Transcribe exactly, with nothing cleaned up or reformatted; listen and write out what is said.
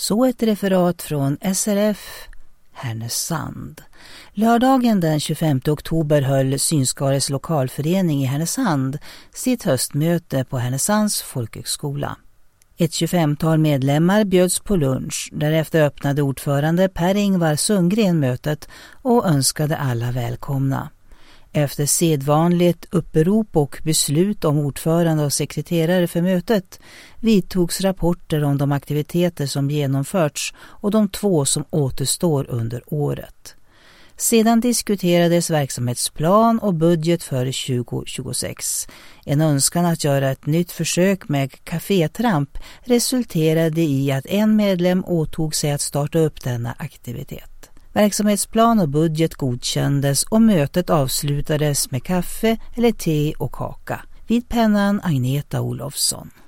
Så ett referat från S R F Härnösand. Lördagen den tjugofemte oktober höll Synskares lokalförening i Härnösand sitt höstmöte på Härnösands folkhögskola. Ett tjugofemtal medlemmar bjöds på lunch. Därefter öppnade ordförande Per-Ingvar Sundgren mötet och önskade alla välkomna. Efter sedvanligt upprop och beslut om ordförande och sekreterare för mötet vidtogs rapporter om de aktiviteter som genomförts och de två som återstår under året. Sedan diskuterades verksamhetsplan och budget för tjugo tjugosex. En önskan att göra ett nytt försök med kafétramp resulterade i att en medlem åtog sig att starta upp denna aktivitet. Verksamhetsplan och budget godkändes och mötet avslutades med kaffe eller te och kaka. Vid pennan Agneta Olofsson.